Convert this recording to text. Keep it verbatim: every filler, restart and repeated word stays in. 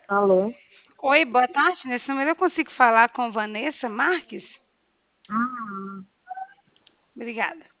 Alô? Oi, boa tarde. Nesse número eu consigo falar com Vanessa Marques? Uhum. Obrigada.